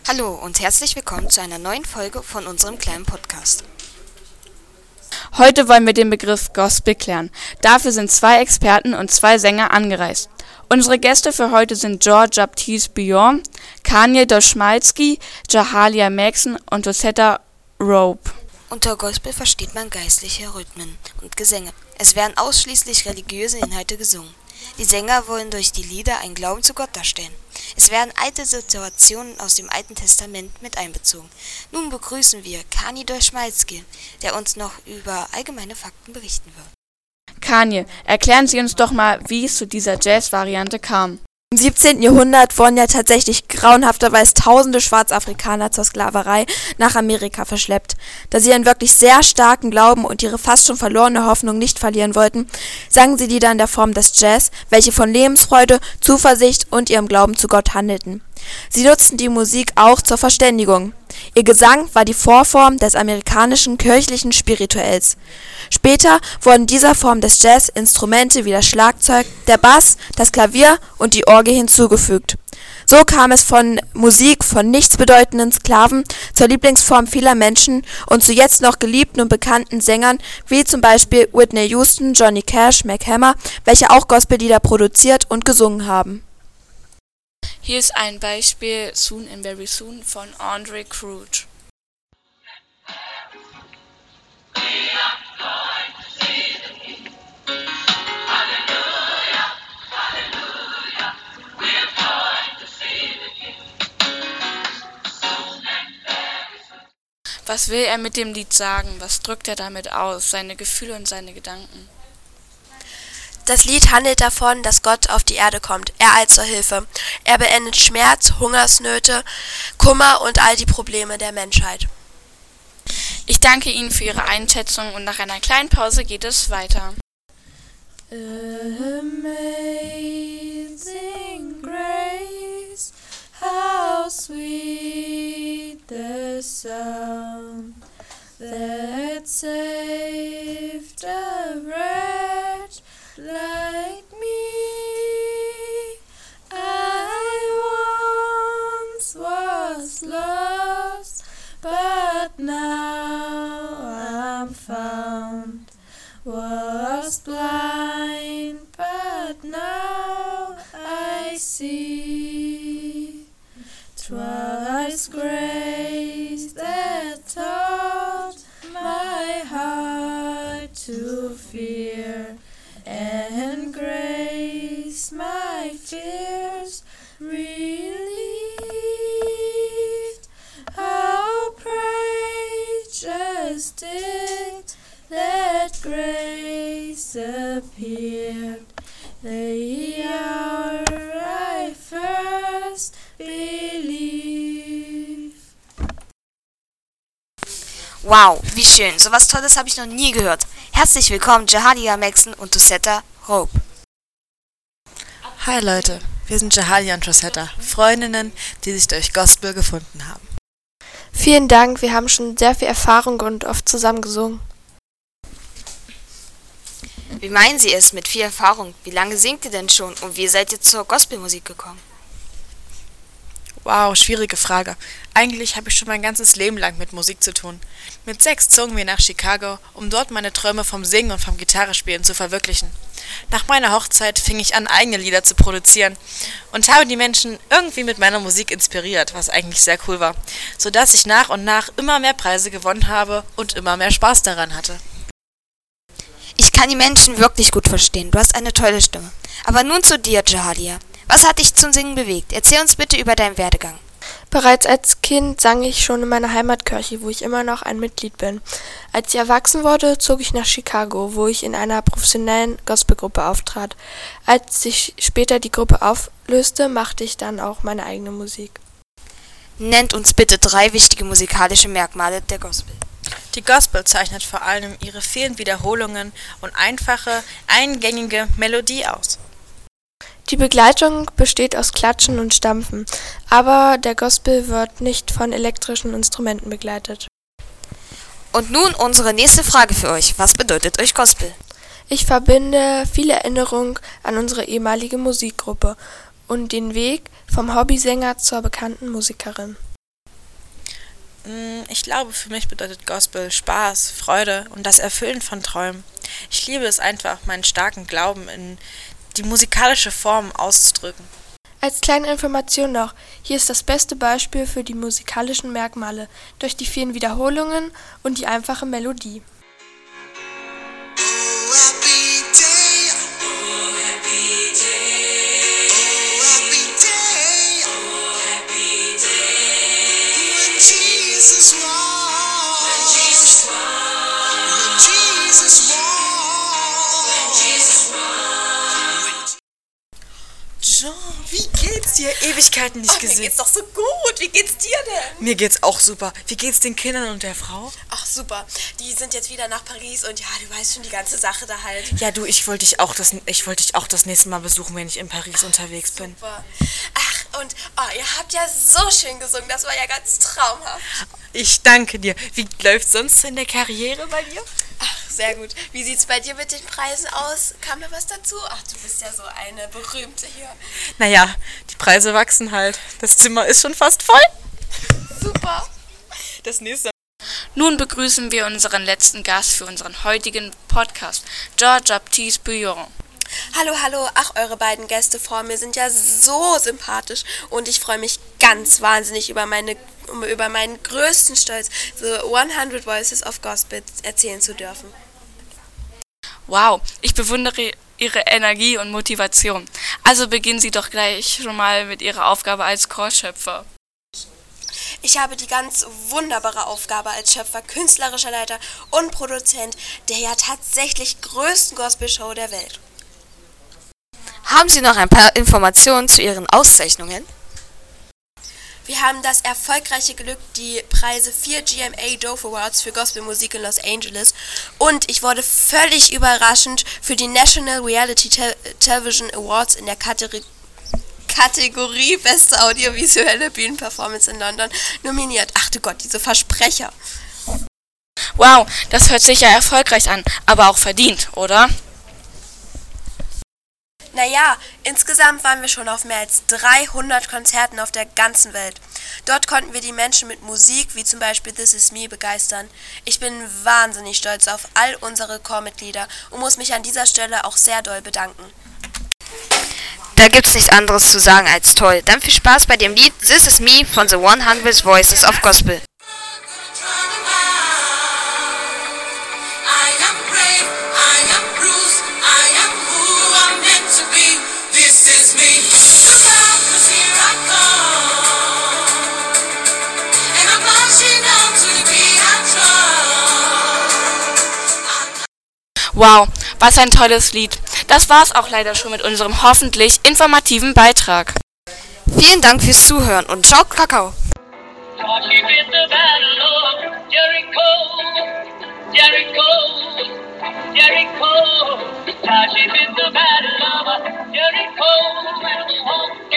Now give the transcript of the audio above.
Hallo und herzlich willkommen zu einer neuen Folge von unserem kleinen Podcast. Heute wollen wir den Begriff Gospel klären. Dafür sind 2 Experten und 2 Sänger angereist. Unsere Gäste für heute sind Jean-Baptiste Billon, Kanye Doschmalski, Jahalia Maxson und Rosetta Rope. Unter Gospel versteht man geistliche Rhythmen und Gesänge. Es werden ausschließlich religiöse Inhalte gesungen. Die Sänger wollen durch die Lieder einen Glauben zu Gott darstellen. Es werden alte Situationen aus dem Alten Testament mit einbezogen. Nun begrüßen wir Kanye Doschmalski, der uns noch über allgemeine Fakten berichten wird. Kanye, erklären Sie uns doch mal, wie es zu dieser Jazz-Variante kam. Im 17. Jahrhundert wurden ja tatsächlich grauenhafterweise tausende Schwarzafrikaner zur Sklaverei nach Amerika verschleppt. Da sie ihren wirklich sehr starken Glauben und ihre fast schon verlorene Hoffnung nicht verlieren wollten, sangen sie Lieder in der Form des Jazz, welche von Lebensfreude, Zuversicht und ihrem Glauben zu Gott handelten. Sie nutzten die Musik auch zur Verständigung. Ihr Gesang war die Vorform des amerikanischen kirchlichen Spirituells. Später wurden dieser Form des Jazz Instrumente wie das Schlagzeug, der Bass, das Klavier und die Orgel hinzugefügt. So kam es von Musik von nichtsbedeutenden Sklaven zur Lieblingsform vieler Menschen und zu jetzt noch geliebten und bekannten Sängern wie zum Beispiel Whitney Houston, Johnny Cash, Mick Hammer, welche auch Gospellieder produziert und gesungen haben. Hier ist ein Beispiel Soon and Very Soon von Andre Crouch. Was will er mit dem Lied sagen? Was drückt er damit aus? Seine Gefühle und seine Gedanken? Das Lied handelt davon, dass Gott auf die Erde kommt, er eilt zur Hilfe. Er beendet Schmerz, Hungersnöte, Kummer und all die Probleme der Menschheit. Ich danke Ihnen für Ihre Einschätzung und nach einer kleinen Pause geht es weiter. Amazing grace, how sweet the sound that saved a wretch like me. I once was lost, but now I'm found. Was blind, but now I see. 'Twas grace that taught my heart to fear, and grace my fears relieved. How precious did that grace appeared, the hour I first believed. Wow, wie schön. Sowas Tolles habe ich noch nie gehört. Herzlich willkommen, Jahalia Maxson und Rosetta Rope. Hi Leute, wir sind Jahalia und Rosetta, Freundinnen, die sich durch Gospel gefunden haben. Vielen Dank, wir haben schon sehr viel Erfahrung und oft zusammen gesungen. Wie meinen Sie es mit viel Erfahrung? Wie lange singt ihr denn schon und wie seid ihr zur Gospelmusik gekommen? Wow, schwierige Frage. Eigentlich habe ich schon mein ganzes Leben lang mit Musik zu tun. Mit 6 zogen wir nach Chicago, um dort meine Träume vom Singen und vom Gitarrespielen zu verwirklichen. Nach meiner Hochzeit fing ich an, eigene Lieder zu produzieren und habe die Menschen irgendwie mit meiner Musik inspiriert, was eigentlich sehr cool war, sodass ich nach und nach immer mehr Preise gewonnen habe und immer mehr Spaß daran hatte. Ich kann die Menschen wirklich gut verstehen. Du hast eine tolle Stimme. Aber nun zu dir, Jahalia. Was hat dich zum Singen bewegt? Erzähl uns bitte über deinen Werdegang. Bereits als Kind sang ich schon in meiner Heimatkirche, wo ich immer noch ein Mitglied bin. Als ich erwachsen wurde, zog ich nach Chicago, wo ich in einer professionellen Gospelgruppe auftrat. Als sich später die Gruppe auflöste, machte ich dann auch meine eigene Musik. Nennt uns bitte 3 wichtige musikalische Merkmale der Gospel. Die Gospel zeichnet vor allem ihre vielen Wiederholungen und einfache, eingängige Melodie aus. Die Begleitung besteht aus Klatschen und Stampfen, aber der Gospel wird nicht von elektrischen Instrumenten begleitet. Und nun unsere nächste Frage für euch. Was bedeutet euch Gospel? Ich verbinde viele Erinnerungen an unsere ehemalige Musikgruppe und den Weg vom Hobbysänger zur bekannten Musikerin. Ich glaube, für mich bedeutet Gospel Spaß, Freude und das Erfüllen von Träumen. Ich liebe es einfach, meinen starken Glauben in die musikalische Form auszudrücken. Als kleine Information noch, hier ist das beste Beispiel für die musikalischen Merkmale durch die vielen Wiederholungen und die einfache Melodie. Jean, wie geht's dir? Ewigkeiten nicht gesehen. Mir geht's doch so gut. Wie geht's dir denn? Mir geht's auch super. Wie geht's den Kindern und der Frau? Ach super, die sind jetzt wieder nach Paris und ja, du weißt schon die ganze Sache da halt. Ja, du, ich wollte dich auch das nächste Mal besuchen, wenn ich in Paris unterwegs bin. Super. Ach, und ihr habt ja so schön gesungen, das war ja ganz traumhaft. Ich danke dir. Wie läuft's sonst in der Karriere bei dir? Ach, sehr gut. Wie sieht's bei dir mit den Preisen aus? Kam da was dazu? Ach, du bist ja so eine Berühmte hier. Naja, die Preise wachsen halt. Das Zimmer ist schon fast voll. Super. Das nächste. Nun begrüßen wir unseren letzten Gast für unseren heutigen Podcast, Jean-Baptiste Billon. Hallo, hallo. Ach, eure beiden Gäste vor mir sind ja so sympathisch und ich freue mich ganz wahnsinnig über meinen größten Stolz, The 100 Voices of Gospel erzählen zu dürfen. Wow, ich bewundere Ihre Energie und Motivation. Also beginnen Sie doch gleich schon mal mit Ihrer Aufgabe als Chorschöpfer. Ich habe die ganz wunderbare Aufgabe als Schöpfer, künstlerischer Leiter und Produzent der ja tatsächlich größten Gospel-Show der Welt. Haben Sie noch ein paar Informationen zu Ihren Auszeichnungen? Wir haben das erfolgreiche Glück, die Preise 4 GMA Dove Awards für Gospelmusik in Los Angeles und ich wurde völlig überraschend für die National Reality Television Awards in der Kategorie Beste audiovisuelle Bühnenperformance in London nominiert. Ach du Gott, diese Versprecher. Wow, das hört sich ja erfolgreich an, aber auch verdient, oder? Naja, insgesamt waren wir schon auf mehr als 300 Konzerten auf der ganzen Welt. Dort konnten wir die Menschen mit Musik, wie zum Beispiel This Is Me, begeistern. Ich bin wahnsinnig stolz auf all unsere Chormitglieder und muss mich an dieser Stelle auch sehr doll bedanken. Da gibt's nichts anderes zu sagen als toll. Dann viel Spaß bei dem Lied This Is Me von The 100 Voices of Gospel. Wow, was ein tolles Lied. Das war's auch leider schon mit unserem hoffentlich informativen Beitrag. Vielen Dank fürs Zuhören und ciao, Kakao. Jericho,